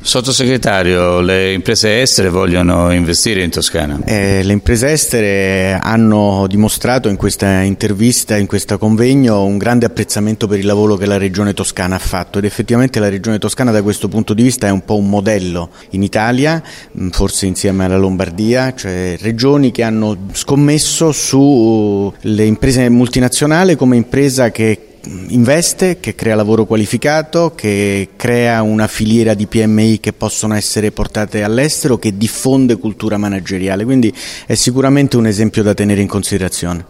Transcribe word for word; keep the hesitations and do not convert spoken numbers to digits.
Sottosegretario, le imprese estere vogliono investire in Toscana? Eh, le imprese estere hanno dimostrato in questa intervista, in questo convegno, un grande apprezzamento per il lavoro che la Regione Toscana ha fatto, ed effettivamente la Regione Toscana da questo punto di vista è un po' un modello in Italia, forse insieme alla Lombardia, cioè regioni che hanno scommesso sulle imprese multinazionali come impresa che investe, che crea lavoro qualificato, che crea una filiera di P M I che possono essere portate all'estero, che diffonde cultura manageriale, quindi è sicuramente un esempio da tenere in considerazione.